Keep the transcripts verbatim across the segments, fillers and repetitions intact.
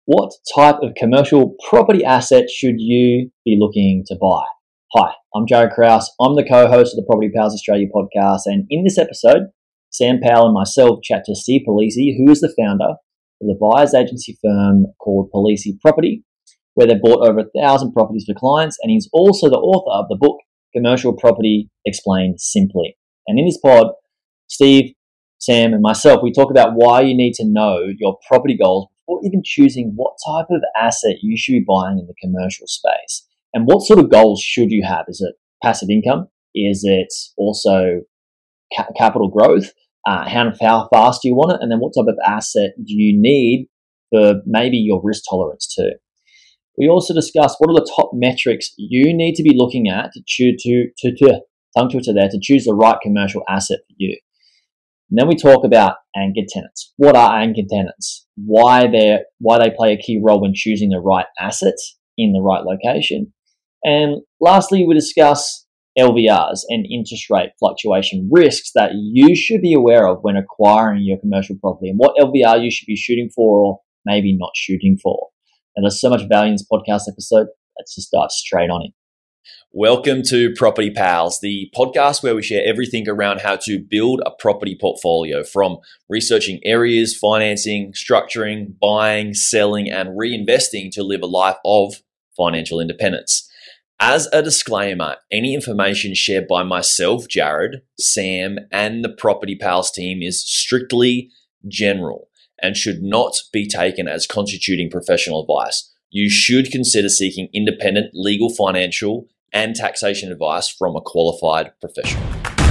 What type of commercial property asset should you be looking to buy? Hi, I'm Jared Krause. I'm the co-host of the Property Pals Australia podcast, and in this episode, Sam Powell and myself chat to Steve Polisi, who is the founder of the buyer's agency firm called Polisi Property, where they've bought over a thousand properties for clients, and he's also the author of the book Commercial Property Explained Simply. And in this pod, Steve, Sam, and myself, we talk about why you need to know your property goals before even choosing what type of asset you should be buying in the commercial space. And what sort of goals should you have? Is it passive income? Is it also ca- capital growth? Uh, how, how fast do you want it? And then what type of asset do you need for maybe your risk tolerance too? We also discuss what are the top metrics you need to be looking at to choose to, to, to tongue twister there to choose the right commercial asset for you. And then we talk about anchor tenants. What are anchor tenants? Why they why they play a key role when choosing the right assets in the right location. And lastly, we discuss L V Rs and interest rate fluctuation risks that you should be aware of when acquiring your commercial property, and what L V R you should be shooting for or maybe not shooting for. And there's so much value in this podcast episode. Let's just dive straight on it. Welcome to Property Pals, the podcast where we share everything around how to build a property portfolio, from researching areas, financing, structuring, buying, selling, and reinvesting to live a life of financial independence. As a disclaimer, any information shared by myself, Jared, Sam, and the Property Pals team is strictly general and should not be taken as constituting professional advice. You should consider seeking independent legal, financial, and taxation advice from a qualified professional.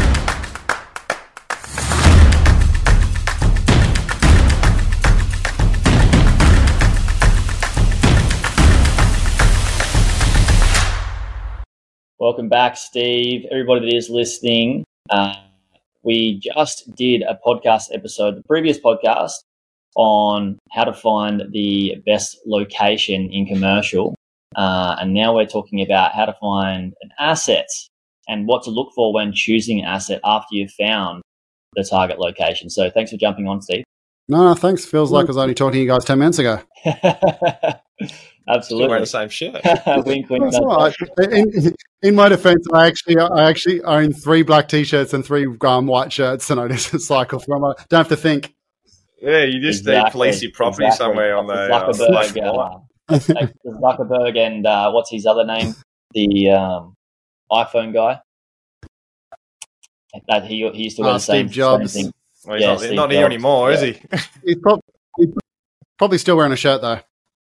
Welcome back, Steve. Everybody that is listening, uh, we just did a podcast episode, the previous podcast, on how to find the best location in commercial. Uh, and now we're talking about how to find an asset and what to look for when choosing an asset after you've found the target location. So thanks for jumping on, Steve. No, no, thanks. Feels like I was only talking to you guys ten minutes ago. Absolutely. Still wearing the same shirt. wink, wink. That's right. in, in my defense, I actually I actually own three black T-shirts and three um, white shirts, and I just cycle through them. I don't have to think. Yeah, you just exactly. need Polisi Property exactly. somewhere on the Zuckerberg, uh, uh, Zuckerberg and uh, what's his other name? The um, iPhone guy. That he he used to wear uh, the same, Steve Jobs. Same thing. Well, he's yeah, not, Steve not Jobs. here anymore, yeah. is he? He's probably, he's probably still wearing a shirt though.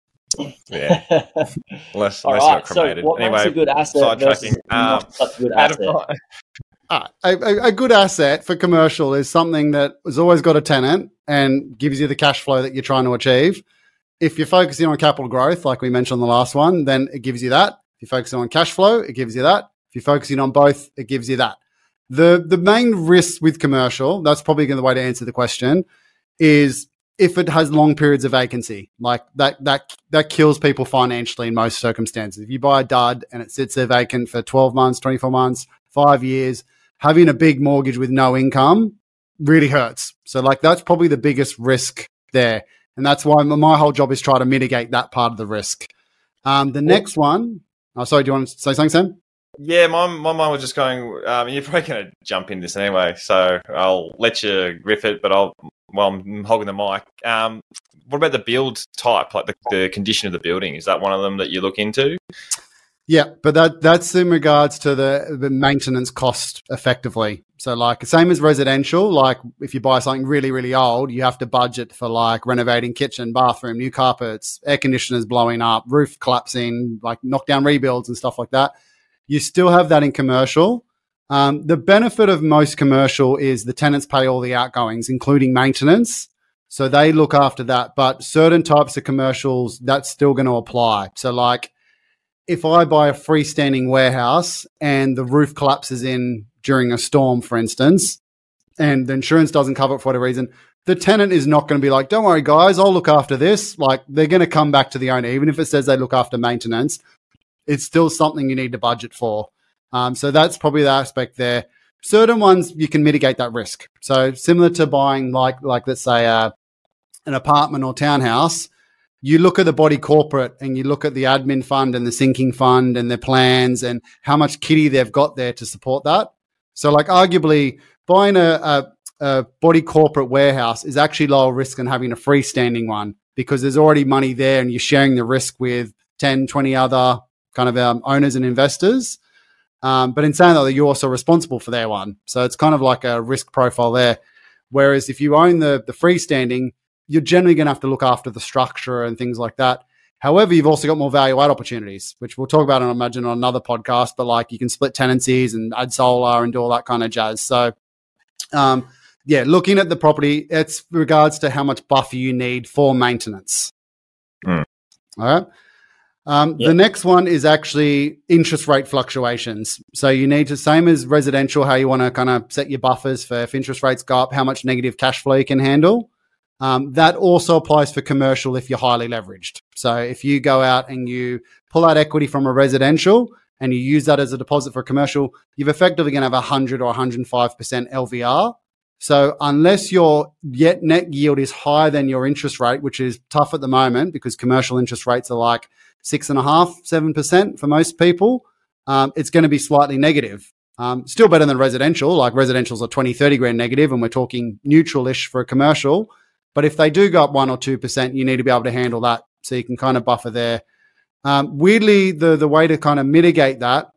Yeah, unless, unless right, not cremated. So what anyway, makes a good asset versus not um, such a good asset? Ah, a, a, a good asset for commercial is something that has always got a tenant and gives you the cash flow that you're trying to achieve. If you're focusing on capital growth, like we mentioned on the last one, then it gives you that. If you're focusing on cash flow, it gives you that. If you're focusing on both, it gives you that. The the main risk with commercial, that's probably the way to answer the question, is if it has long periods of vacancy. Like that that that kills people financially in most circumstances. If you buy a dud and it sits there vacant for twelve months, twenty-four months, five years, having a big mortgage with no income really hurts. So like that's probably the biggest risk there. And that's why my whole job is try to mitigate that part of the risk. Um, the next one, oh, sorry, do you want to say something, Sam? Yeah, my, my mind was just going, um, you're probably going to jump in this anyway, so I'll let you riff it, but I'll, while I'm holding the mic. Um, what about the build type, like the, the condition of the building? Is that one of them that you look into? Yeah, but that that's in regards to the, the maintenance cost effectively. So like same as residential, like if you buy something really, really old, you have to budget for like renovating kitchen, bathroom, new carpets, air conditioners blowing up, roof collapsing, like knockdown rebuilds and stuff like that. You still have that in commercial. Um, the benefit of most commercial is the tenants pay all the outgoings, including maintenance. So they look after that. But certain types of commercials, that's still going to apply. So like if I buy a freestanding warehouse and the roof collapses in during a storm, for instance, and the insurance doesn't cover it for whatever reason, the tenant is not going to be like, don't worry, guys, I'll look after this. Like they're going to come back to the owner, even if it says they look after maintenance. It's still something you need to budget for. Um, so that's probably the aspect there. Certain ones, you can mitigate that risk. So similar to buying like, like let's say uh, an apartment or townhouse, you look at the body corporate and you look at the admin fund and the sinking fund and their plans and how much kitty they've got there to support that. So like arguably buying a, a, a body corporate warehouse is actually lower risk than having a freestanding one, because there's already money there and you're sharing the risk with ten, twenty other kind of um, owners and investors. Um, but in saying that, you're also responsible for their one. So it's kind of like a risk profile there. Whereas if you own the, the freestanding, you're generally going to have to look after the structure and things like that. However, you've also got more value add opportunities, which we'll talk about, I imagine, on another podcast. But like you can split tenancies and add solar and do all that kind of jazz. So, um, yeah, looking at the property, it's regards to how much buffer you need for maintenance. Mm. All right. Um, Yep. The next one is actually interest rate fluctuations. So you need to, same as residential, how you want to kind of set your buffers for if interest rates go up, how much negative cash flow you can handle. Um, that also applies for commercial if you're highly leveraged. So if you go out and you pull out equity from a residential and you use that as a deposit for commercial, you've effectively going to have one hundred or one hundred five percent L V R. So unless your yet net yield is higher than your interest rate, which is tough at the moment because commercial interest rates are like six and a half, seven percent for most people, um, it's going to be slightly negative. Um, still better than residential. Like residentials are twenty, thirty grand negative, and we're talking neutral-ish for a commercial. But if they do go up one or two percent, you need to be able to handle that. So you can kind of buffer there. Um, weirdly, the the way to kind of mitigate that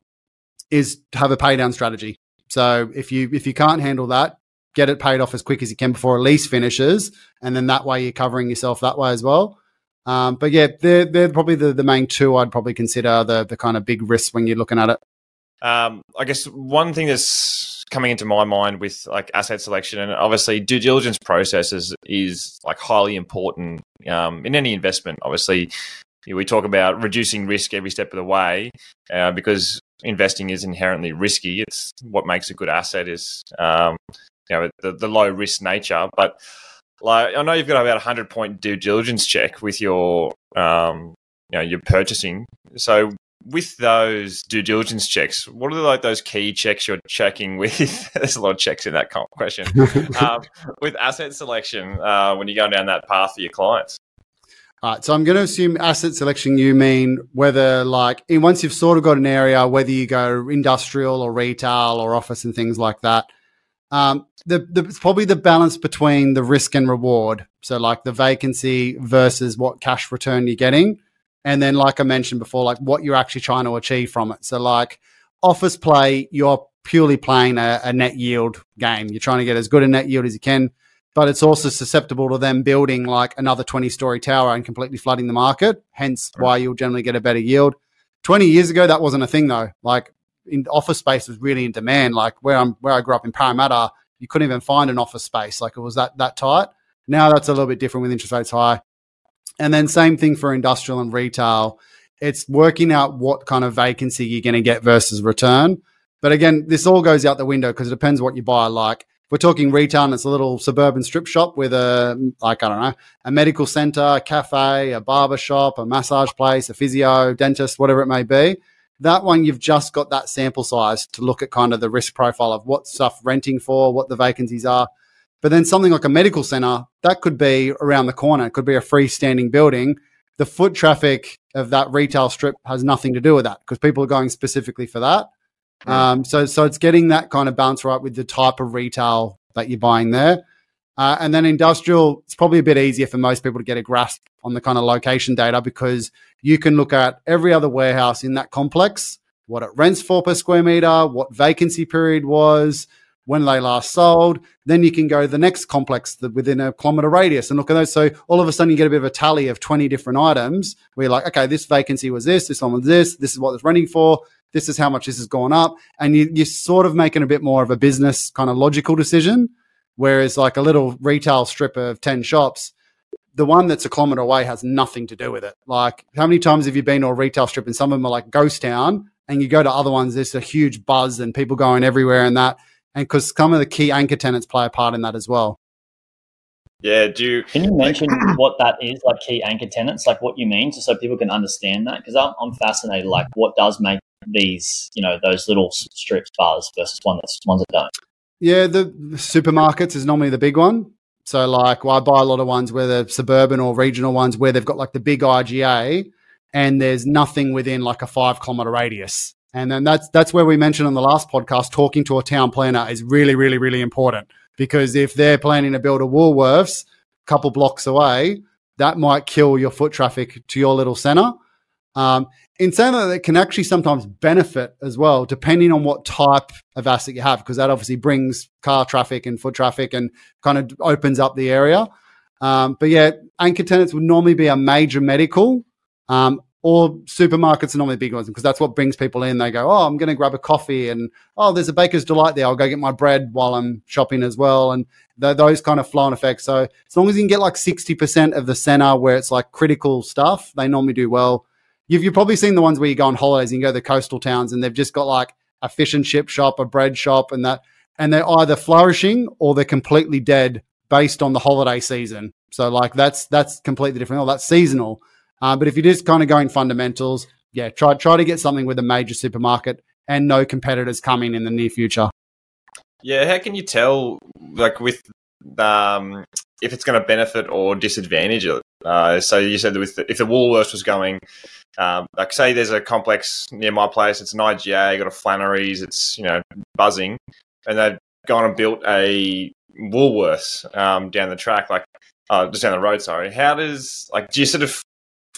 is to have a pay down strategy. So if you if you can't handle that, get it paid off as quick as you can before a lease finishes, and then that way you're covering yourself that way as well. Um, but yeah, they're they're probably the, the main two I'd probably consider the the kind of big risks when you're looking at it. Um, I guess one thing that's coming into my mind with like asset selection, and obviously due diligence processes is like highly important um, in any investment. Obviously, we talk about reducing risk every step of the way uh, because investing is inherently risky. It's what makes a good asset is um, you know the, the low risk nature. But like I know you've got about a hundred point due diligence check with your um, you know your purchasing. So with those due diligence checks, what are like those key checks you're checking with? There's a lot of checks in that question. um, with asset selection, uh, when you're going down that path for your clients. All right, so I'm going to assume asset selection, you mean whether like in, once you've sort of got an area, whether you go industrial or retail or office and things like that. Um, the, the it's probably the balance between the risk and reward. So like the vacancy versus what cash return you're getting. And then, like I mentioned before, like what you're actually trying to achieve from it. So like office play, you're purely playing a, a net yield game. You're trying to get as good a net yield as you can, but it's also susceptible to them building like another twenty story tower and completely flooding the market. Hence why you'll generally get a better yield. twenty years ago, that wasn't a thing though. Like in office space was really in demand. Like where I'm, where I grew up in Parramatta, you couldn't even find an office space. Like it was that, that tight. Now that's a little bit different with interest rates high. And then same thing for industrial and retail. It's working out what kind of vacancy you're going to get versus return. But again, this all goes out the window because it depends what you buy. Like if we're talking retail and it's a little suburban strip shop with a, like, I don't know, a medical center, a cafe, a barber shop, a massage place, a physio, dentist, whatever it may be. That one, you've just got that sample size to look at kind of the risk profile of what stuff renting for, what the vacancies are. But then something like a medical center, that could be around the corner. It could be a freestanding building. The foot traffic of that retail strip has nothing to do with that because people are going specifically for that. Mm. Um, so, so it's getting that kind of balance right with the type of retail that you're buying there. Uh, and then industrial, it's probably a bit easier for most people to get a grasp on the kind of location data because you can look at every other warehouse in that complex, what it rents for per square meter, what vacancy period was, when they last sold. Then you can go to the next complex within a kilometre radius and look at those. So all of a sudden you get a bit of a tally of twenty different items where you're like, okay, this vacancy was this, this one was this, this is what it's renting for, this is how much this has gone up. And you, you're sort of making a bit more of a business kind of logical decision. Whereas like a little retail strip of ten shops, the one that's a kilometre away has nothing to do with it. Like how many times have you been to a retail strip and some of them are like ghost town and you go to other ones, there's a huge buzz and people going everywhere and that. And because some of the key anchor tenants play a part in that as well. Yeah, do you... Can you mention what that is, like key anchor tenants, like what you mean, just so people can understand that? Because I'm, I'm fascinated, like what does make these, you know, those little strips buzz versus one that's, ones that don't? Yeah, the supermarkets is normally the big one. So like, well, I buy a lot of ones where they're suburban or regional ones where they've got like the big I G A and there's nothing within like a five kilometer radius. And then that's that's where we mentioned on the last podcast, talking to a town planner is really, really, really important, because if they're planning to build a Woolworths a couple blocks away, that might kill your foot traffic to your little centre. Um, in saying that, it can actually sometimes benefit as well, depending on what type of asset you have, because that obviously brings car traffic and foot traffic and kind of opens up the area. Um, but yeah, anchor tenants would normally be a major medical, um, or supermarkets are normally big ones, because that's what brings people in. They go, oh, I'm going to grab a coffee, and oh, there's a Baker's Delight there. I'll go get my bread while I'm shopping as well. And th- those kind of flow-on effects. So as long as you can get like sixty percent of the center where it's like critical stuff, they normally do well. You've, you've probably seen the ones where you go on holidays and you go to the coastal towns and they've just got like a fish and chip shop, a bread shop, and that, and they're either flourishing or they're completely dead based on the holiday season. So like that's that's completely different. Oh, that's seasonal. Uh, but if you're just kind of going fundamentals, yeah, try try to get something with a major supermarket and no competitors coming in the near future. Yeah, how can you tell, like, with um, if it's going to benefit or disadvantage it? Uh, so you said that with the, if the Woolworths was going, um, like, say there's a complex near my place, it's an I G A, got a Flannery's, it's, you know, buzzing, and they've gone and built a Woolworths um, down the track, like, uh, just down the road. Sorry, how does, like, do you sort of,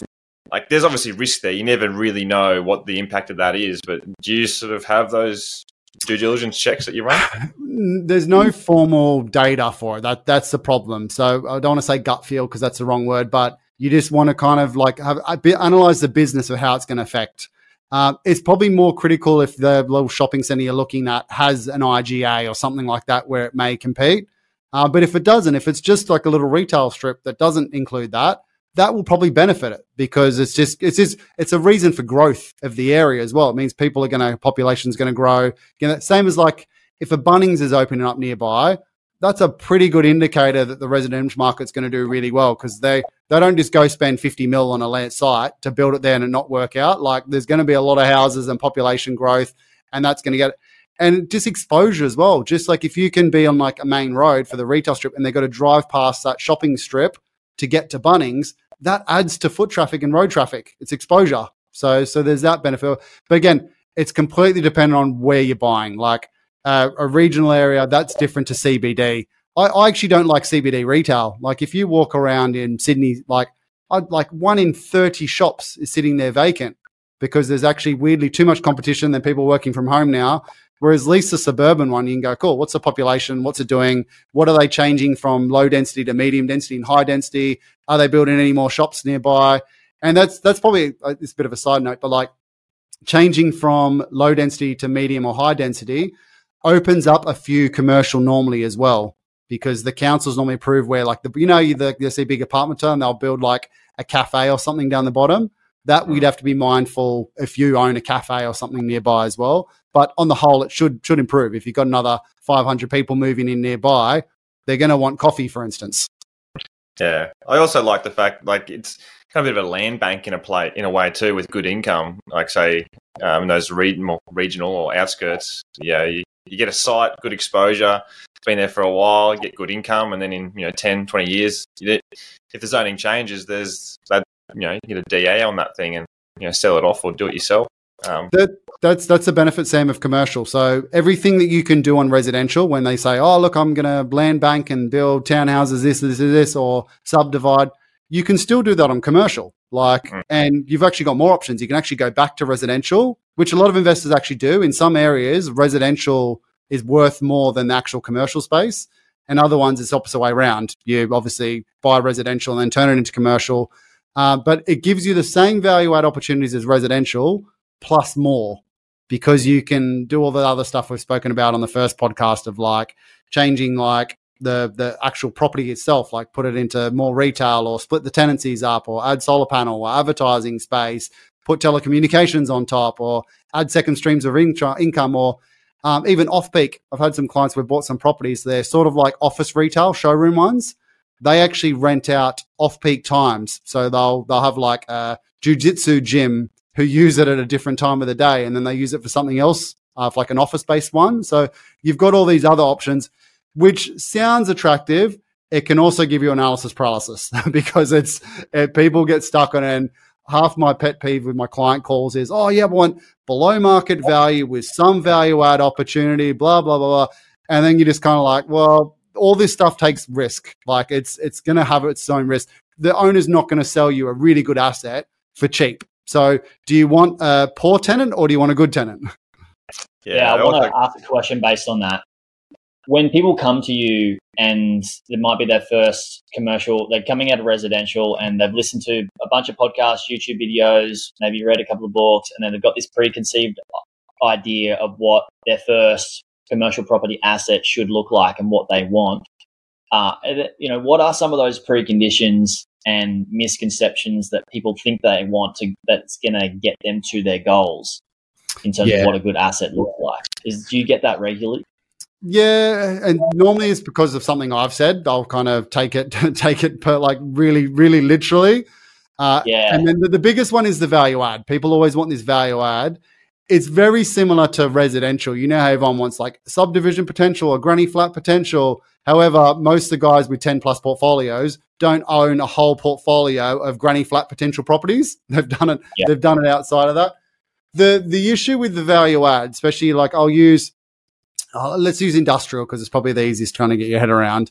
like, there's obviously risk there. You never really know what the impact of that is, but do you sort of have those due diligence checks that you run? There's no formal data for it. That that's the problem. So I don't want to say gut feel, because that's the wrong word, but you just want to kind of like have analyze the business of how it's going to affect. Uh, it's probably more critical if the little shopping center you're looking at has an I G A or something like that where it may compete. Uh, but if it doesn't, if it's just like a little retail strip that doesn't include that, that will probably benefit it, because it's just it's just it's a reason for growth of the area as well. It means people are going to population's going to grow. You know, same as like if a Bunnings is opening up nearby, that's a pretty good indicator that the residential market's going to do really well, because they they don't just go spend fifty mil on a land site to build it there and it not work out. Like, there's going to be a lot of houses and population growth, and that's going to get and just exposure as well. Just like if you can be on like a main road for the retail strip and they've got to drive past that shopping strip to get to Bunnings, that adds to foot traffic and road traffic. It's exposure. So so there's that benefit. But again, it's completely dependent on where you're buying. Like uh, a regional area, that's different to C B D. I, I actually don't like C B D retail. Like if you walk around in Sydney, like I'd, like one in thirty shops is sitting there vacant, because there's actually weirdly too much competition than people working from home now. Whereas at least the suburban one, you can go, cool, what's the population? What's it doing? What are they changing from low density to medium density and high density? Are they building any more shops nearby? And that's that's probably uh, it's a bit of a side note, but like changing from low density to medium or high density opens up a few commercial normally as well, because the councils normally approve where like the, you know, you the, you see big apartment and they'll build like a cafe or something down the bottom. That we'd have to be mindful if you own a cafe or something nearby as well. But on the whole, it should should improve. If you've got another five hundred people moving in nearby, they're going to want coffee, for instance. Yeah, I also like the fact like it's kind of a bit of a land bank in a play in a way too, with good income. Like say um, those regional, regional or outskirts. Yeah, you, you get a site, good exposure. It's been there for a while. You get good income, and then in you know ten, twenty years, you, if the zoning changes, there's that. You know, you get a D A on that thing and, you know, sell it off or do it yourself. Um, that, that's that's the benefit, Sam, of commercial. So everything that you can do on residential, when they say, oh, look, I'm going to land bank and build townhouses, this, this, this, or subdivide, you can still do that on commercial. Like, mm. and you've actually got more options. You can actually go back to residential, which a lot of investors actually do. In some areas, residential is worth more than the actual commercial space. And other ones, it's the opposite way around. You obviously buy residential and then turn it into commercial. Uh, but it gives you the same value add opportunities as residential plus more, because you can do all the other stuff we've spoken about on the first podcast of like changing like the the actual property itself, like put it into more retail or split the tenancies up or add solar panel or advertising space, put telecommunications on top or add second streams of in- income or um, even off-peak. I've had some clients who've bought some properties. They're sort of like office retail, showroom ones. They actually rent out off-peak times. So they'll they'll have like a jiu-jitsu gym who use it at a different time of the day, and then they use it for something else, uh, for like an office-based one. So you've got all these other options, which sounds attractive. it can also give you analysis paralysis because it's it, people get stuck on it. And half my pet peeve with my client calls is, oh, yeah, I want below market value with some value add opportunity, blah, blah, blah, blah. And then you're just kind of like, well, all this stuff takes risk. Like it's it's going to have its own risk. The owner's not going to sell you a really good asset for cheap. So do you want a poor tenant or do you want a good tenant? Yeah, yeah I want to ask a question based on that. When people come to you and it might be their first commercial, they're coming out of residential and they've listened to a bunch of podcasts, YouTube videos, maybe read a couple of books, and then they've got this preconceived idea of what their first commercial property asset should look like and what they want. Uh, you know, what are some of those preconditions and misconceptions that people think they want to that's going to get them to their goals in terms yeah. of what a good asset looks like? Is do you get that regularly? Yeah, and normally it's because of something I've said. I'll kind of take it, take it per like really, really literally. Uh, yeah. And then the, the biggest one is the value add. People always want this value add. It's very similar to residential. You know how everyone wants like subdivision potential or granny flat potential. However, most of the guys with ten plus portfolios don't own a whole portfolio of granny flat potential properties. They've done it. Yeah. They've done it outside of that. The the issue with the value add, especially like I'll use. Uh, let's use industrial because it's probably the easiest trying to get your head around,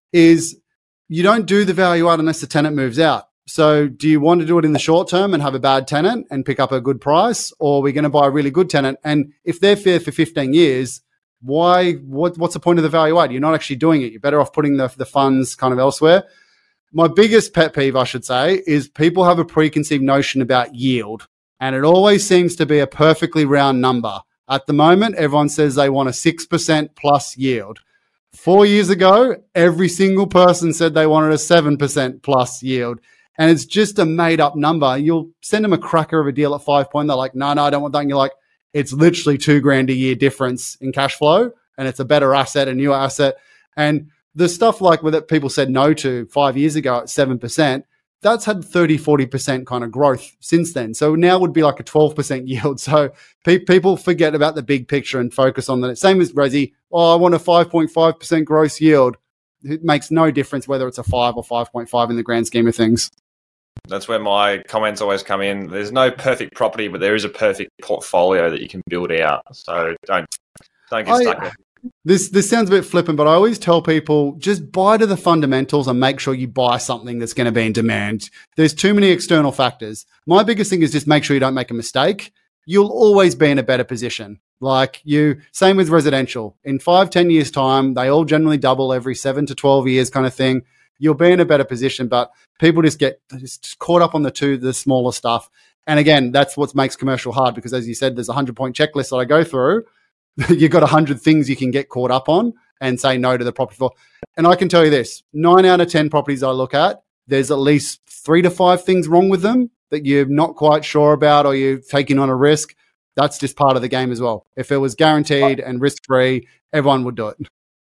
is you don't do the value add unless the tenant moves out. So do you want to do it in the short term and have a bad tenant and pick up a good price, or are we going to buy a really good tenant? And if they're there for fifteen years, why, what, what's the point of the value add? You're not actually doing it. You're better off putting the, the funds kind of elsewhere. My biggest pet peeve, I should say, is people have a preconceived notion about yield, and it always seems to be a perfectly round number. At the moment, everyone says they want a six percent plus yield. Four years ago, every single person said they wanted a seven percent plus yield. And it's just a made up number. You'll send them a cracker of a deal at five point. They're like, no, no, I don't want that. And you're like, it's literally two grand a year difference in cash flow. And it's a better asset, a newer asset. And the stuff like that people said no to five years ago at seven percent, that's had thirty, forty percent kind of growth since then. So now would be like a twelve percent yield. So pe- people forget about the big picture and focus on the same as Resi. Oh, I want a five point five percent gross yield. It makes no difference whether it's a five or five point five in the grand scheme of things. That's where my comments always come in. There's no perfect property, but there is a perfect portfolio that you can build out. So don't, don't get stuck I, there. This this sounds a bit flippant, but I always tell people just buy to the fundamentals and make sure you buy something that's going to be in demand. There's too many external factors. My biggest thing is just make sure you don't make a mistake. You'll always be in a better position. Like you, same with residential. In five, ten years time, they all generally double every seven to twelve years kind of thing. You'll be in a better position, but people just get just caught up on the two, the smaller stuff. And again, that's what makes commercial hard because as you said, there's a hundred point checklist that I go through. You've got a hundred things you can get caught up on and say no to the property for. And I can tell you this, nine out of ten properties I look at, there's at least three to five things wrong with them that you're not quite sure about or you're taking on a risk. That's just part of the game as well. If it was guaranteed and risk-free, everyone would do it.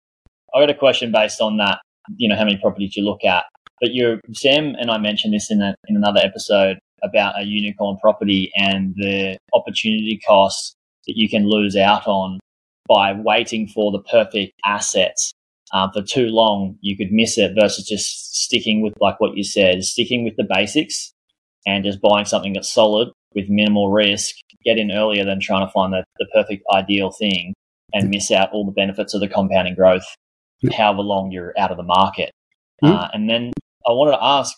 I got a question based on that, you know, how many properties you look at. But you're, Sam and I mentioned this in, a, in another episode about a unicorn property and the opportunity costs that you can lose out on by waiting for the perfect assets uh, for too long. You could miss it versus just sticking with, like what you said, sticking with the basics and just buying something that's solid with minimal risk, get in earlier than trying to find the, the perfect ideal thing and miss out all the benefits of the compounding growth, however long you're out of the market. Mm-hmm. Uh, and then I wanted to ask,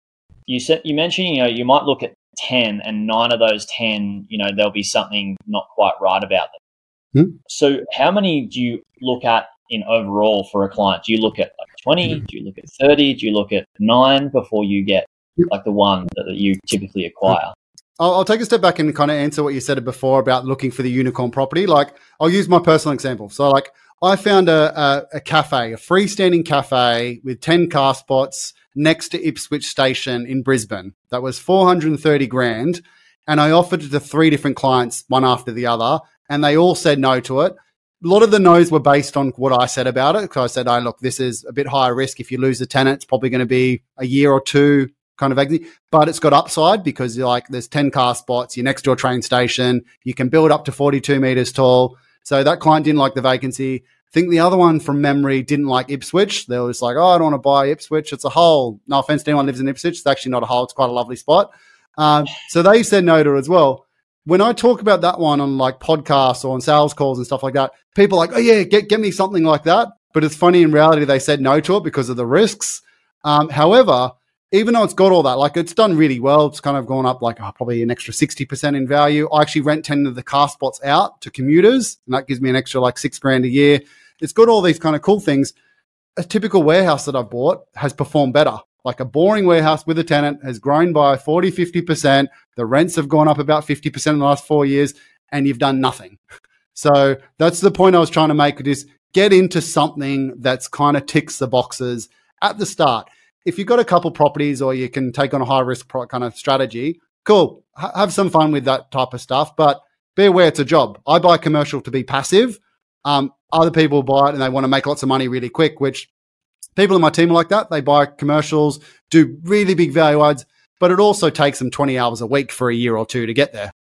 you said, you mentioned, you know, you might look at ten and nine of those ten, you know, there'll be something not quite right about them. Hmm. So how many do you look at in overall for a client? Do you look at like twenty? Do you look at thirty? Do you look at nine before you get like the one that, that you typically acquire? I'll, I'll take a step back and kind of answer what you said before about looking for the unicorn property. Like I'll use my personal example. So like I found a, a, a cafe, a freestanding cafe with ten car spots next to Ipswich Station in Brisbane. That was four hundred thirty grand. And I offered it to three different clients, one after the other, and they all said no to it. A lot of the no's were based on what I said about it. Because I said, oh, look, this is a bit higher risk. If you lose the tenant, it's probably going to be a year or two kind of exit. But it's got upside because you're like there's ten car spots, you're next to a train station, you can build up to forty-two meters tall. So that client didn't like the vacancy. I think the other one from memory didn't like Ipswich. They were just like, oh, I don't want to buy Ipswich. It's a hole. No offense to anyone who lives in Ipswich. It's actually not a hole. It's quite a lovely spot. Um, so they said no to it as well. When I talk about that one on like podcasts or on sales calls and stuff like that, people are like, oh yeah, get, get me something like that. But it's funny, in reality, they said no to it because of the risks. Um, however, even though it's got all that, like it's done really well. It's kind of gone up like oh, probably an extra sixty percent in value. I actually rent ten of the car spots out to commuters, and that gives me an extra like six grand a year. It's got all these kind of cool things. A typical warehouse that I've bought has performed better. Like a boring warehouse with a tenant has grown by forty, fifty percent. The rents have gone up about fifty percent in the last four years, and you've done nothing. So that's the point I was trying to make, is get into something that's kind of ticks the boxes at the start. If you've got a couple properties or you can take on a high risk kind of strategy, cool. H- have some fun with that type of stuff, but be aware it's a job. I buy commercial to be passive. Um, other people buy it and they want to make lots of money really quick, which people in my team are like that. They buy commercials, do really big value adds, but it also takes them twenty hours a week for a year or two to get there.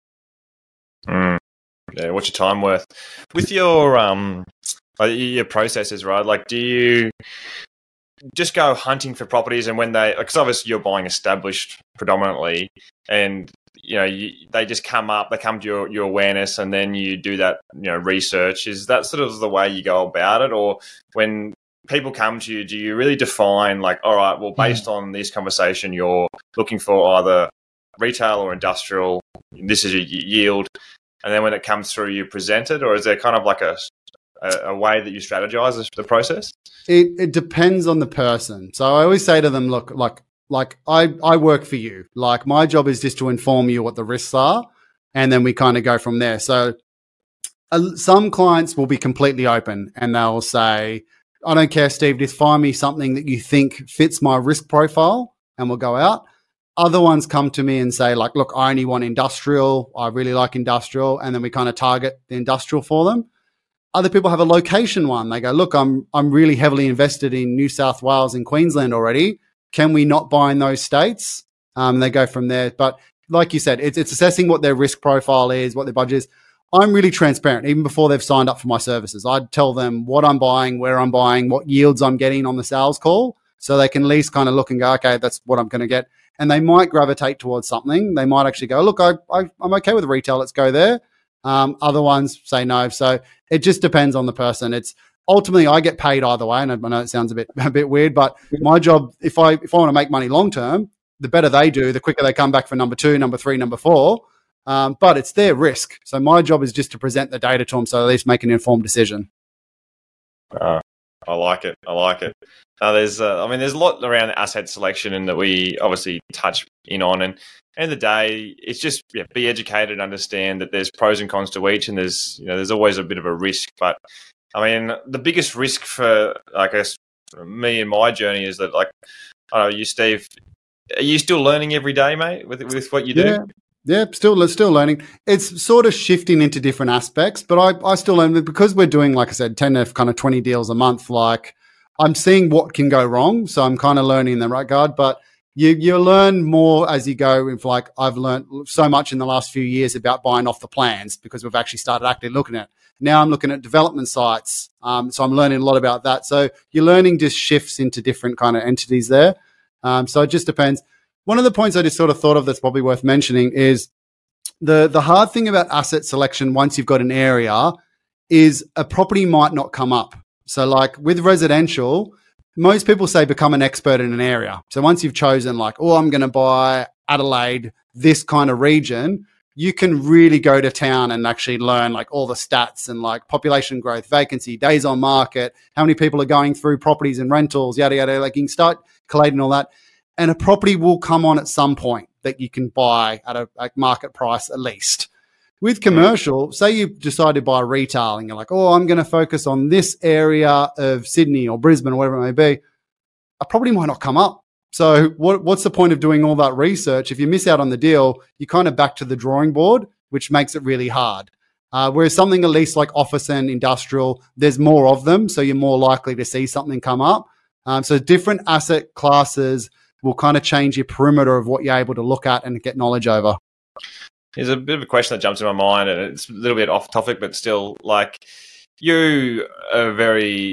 Mm. Yeah, what's your time worth? With your um, your processes, right? Like, do you just go hunting for properties, and when they, because obviously you're buying established predominantly, and you know you, they just come up, they come to your, your awareness, and then you do that, you know, research. Is that sort of the way you go about it, or when people come to you, do you really define like, all right, well, based on this conversation, you're looking for either retail or industrial, this is your yield, and then when it comes through, you present it, or is there kind of like a a, a way that you strategize the process? It, it depends on the person. So I always say to them, look, like, like I, I work for you. Like my job is just to inform you what the risks are, and then we kind of go from there. So uh, some clients will be completely open and they'll say, I don't care, Steve, just find me something that you think fits my risk profile and we'll go out. Other ones come to me and say like, look, I only want industrial. I really like industrial. And then we kind of target the industrial for them. Other people have a location one. They go, look, I'm I'm really heavily invested in New South Wales and Queensland already. Can we not buy in those states? Um, and they go from there. But like you said, it's, it's assessing what their risk profile is, what their budget is. I'm really transparent, even before they've signed up for my services. I'd tell them what I'm buying, where I'm buying, what yields I'm getting on the sales call, so they can at least kind of look and go, okay, that's what I'm going to get. And they might gravitate towards something. They might actually go, look, I, I, I'm okay with retail. Let's go there. Um, other ones say no. So it just depends on the person. It's ultimately, I get paid either way. And I know it sounds a bit, a bit weird, but my job, if I, if I want to make money long-term, the better they do, the quicker they come back for number two, number three, number four. Um, but it's their risk. So my job is just to present the data to them, so at least make an informed decision. Uh, I like it. I like it. Uh, there's, uh, I mean, there's a lot around asset selection, and that we obviously touch in on. And at the end of the day, it's just yeah, be educated, understand that there's pros and cons to each, and there's you know there's always a bit of a risk. But I mean, the biggest risk for I guess for me in my journey is that, like, I don't know, you, Steve, are you still learning every day, mate, with with what you do? Yeah. Yeah, still still learning. It's sort of shifting into different aspects, but I, I still learn because we're doing, like I said, ten to kind of twenty deals a month. Like I'm seeing what can go wrong, so I'm kind of learning in the right regard. But you you learn more as you go. If like I've learned so much in the last few years about buying off the plans, because we've actually started actively looking at it. Now I'm looking at development sites, um, so I'm learning a lot about that. So your learning just shifts into different kind of entities there. Um, so it just depends. One of the points I just sort of thought of that's probably worth mentioning is the, the hard thing about asset selection once you've got an area is a property might not come up. So like with residential, most people say become an expert in an area. So once you've chosen like, oh, I'm going to buy Adelaide, this kind of region, you can really go to town and actually learn like all the stats and like population growth, vacancy, days on market, how many people are going through properties and rentals, yada, yada. Like you can start collating all that. And a property will come on at some point that you can buy at a like market price at least. With commercial, say you decide to buy retail and you're like, oh, I'm going to focus on this area of Sydney or Brisbane or whatever it may be, a property might not come up. So what, what's the point of doing all that research? If you miss out on the deal, you're kind of back to the drawing board, which makes it really hard. Uh, whereas something at least like office and industrial, there's more of them, so you're more likely to see something come up. Um, so different asset classes will kind of change your perimeter of what you're able to look at and get knowledge over. There's a bit of a question that jumps in my mind, and it's a little bit off topic, but still, like, you are very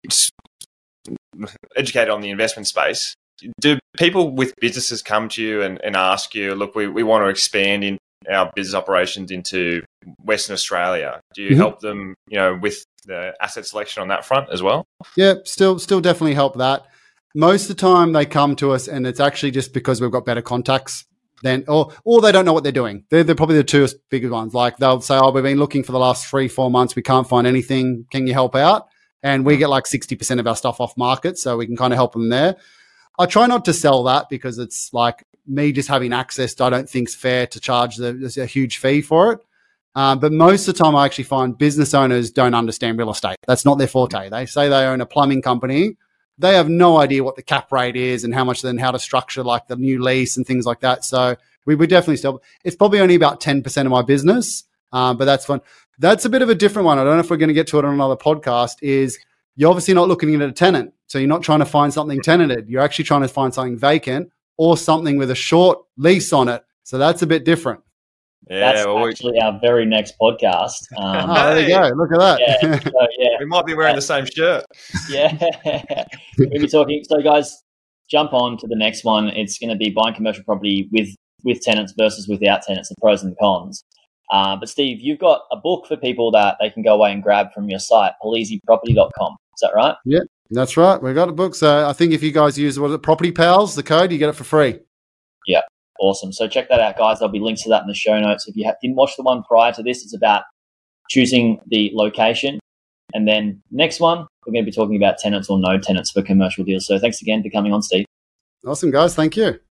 educated on the investment space. Do people with businesses come to you and, and ask you, look, we, we want to expand in our business operations into Western Australia? Do you mm-hmm. help them, you know, with the asset selection on that front as well? Yeah, still still definitely help that. Most of the time they come to us and it's actually just because we've got better contacts then, or or they don't know what they're doing. They're, they're probably the two biggest ones. Like they'll say, oh, we've been looking for the last three, four months. We can't find anything. Can you help out? And we get like sixty percent of our stuff off market, so we can kind of help them there. I try not to sell that because it's like me just having access to, I don't think it's fair to charge the, a huge fee for it. Um, but most of the time I actually find business owners don't understand real estate. That's not their forte. They say they own a plumbing company. They have no idea what the cap rate is and how much then how to structure like the new lease and things like that. So we would definitely still, it's probably only about ten percent of my business, um, but that's fun. That's a bit of a different one. I don't know if we're going to get to it on another podcast, is you're obviously not looking at a tenant. So you're not trying to find something tenanted. You're actually trying to find something vacant or something with a short lease on it. So that's a bit different. Yeah, that's well, actually we... our very next podcast. Um, oh, there you go. Look at that. Yeah, so, yeah. We might be wearing the same shirt. Yeah. We'll be talking. So guys, jump on to the next one. It's going to be buying commercial property with, with tenants versus without tenants, the pros and the cons. Uh, but Steve, you've got a book for people that they can go away and grab from your site, polizzi property dot com. Is that right? Yeah, that's right. We've got a book. So I think if you guys use, what is it, Property Pals, the code, you get it for free. Yeah, awesome. So check that out, guys. There'll be links to that in the show notes. If you have, didn't watch the one prior to this, it's about choosing the location. And then next one, we're going to be talking about tenants or no tenants for commercial deals. So thanks again for coming on, Steve. Awesome, guys. Thank you.